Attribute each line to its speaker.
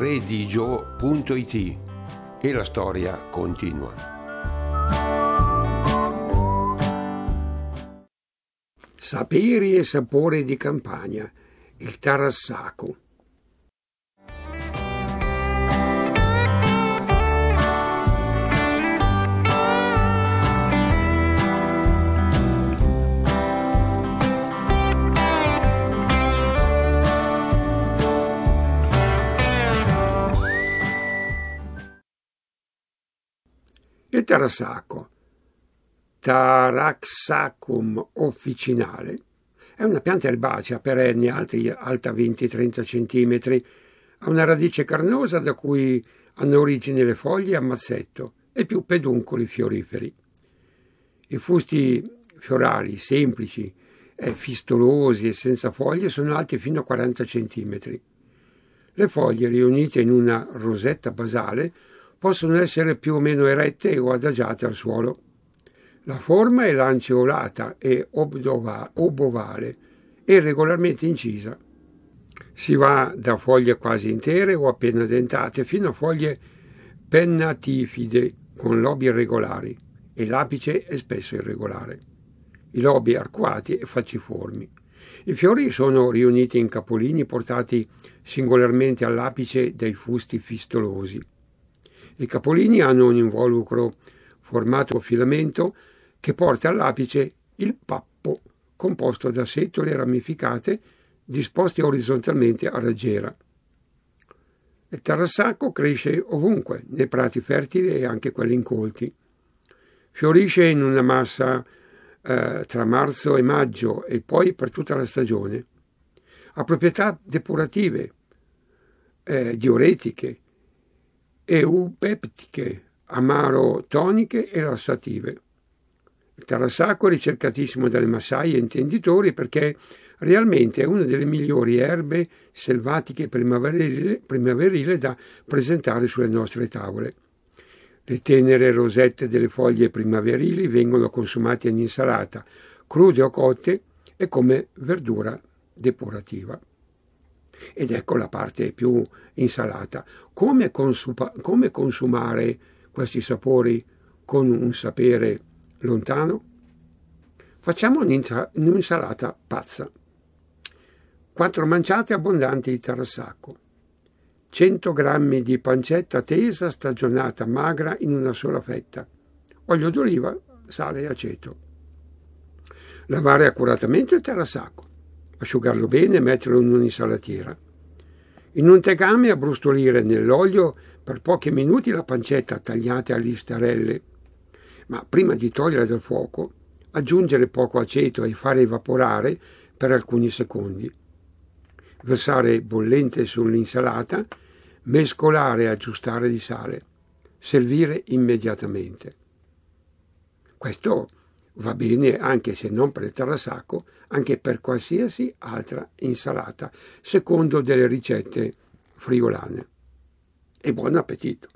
Speaker 1: redigio.it e la storia continua.
Speaker 2: Saperi e sapori di Campania, il Tarassaco. Il Tarassaco, Taraxacum officinale, è una pianta erbacea perenne alta 20-30 cm, ha una radice carnosa da cui hanno origine le foglie a mazzetto e più peduncoli fioriferi. I fusti fiorali semplici, fistolosi e senza foglie sono alti fino a 40 cm. Le foglie, riunite in una rosetta basale, possono essere più o meno erette o adagiate al suolo. La forma è lanceolata e obovale e regolarmente incisa. Si va da foglie quasi intere o appena dentate fino a foglie pennatifide con lobi irregolari e l'apice è spesso irregolare. I lobi arcuati e falciformi. I fiori sono riuniti in capolini portati singolarmente all'apice dai fusti fistolosi. I capolini hanno un involucro formato filamento che porta all'apice il pappo, composto da setole ramificate disposte orizzontalmente a raggiera. Il tarassaco cresce ovunque, nei prati fertili e anche quelli incolti. Fiorisce in una massa tra marzo e maggio e poi per tutta la stagione. Ha proprietà depurative, diuretiche, eupeptiche, amaro-toniche e lassative. Il tarassaco è ricercatissimo dalle massaie e intenditori perché realmente è una delle migliori erbe selvatiche primaverili da presentare sulle nostre tavole. Le tenere rosette delle foglie primaverili vengono consumate in insalata, crude o cotte e come verdura depurativa. Ed ecco la parte più insalata. Come consumare questi sapori con un sapere lontano? Facciamo un'insalata pazza. 4 manciate abbondanti di tarassaco, 100 grammi di pancetta tesa stagionata magra in una sola fetta, olio d'oliva, sale e aceto. Lavare accuratamente il tarassaco, asciugarlo bene e metterlo in un'insalatiera. In un tegame abbrustolire nell'olio per pochi minuti la pancetta tagliata a listarelle, ma prima di togliere dal fuoco aggiungere poco aceto e fare evaporare per alcuni secondi. Versare bollente sull'insalata, mescolare e aggiustare di sale. Servire immediatamente. Questo va bene anche se non per il tarassaco, anche per qualsiasi altra insalata, secondo delle ricette friulane. E buon appetito!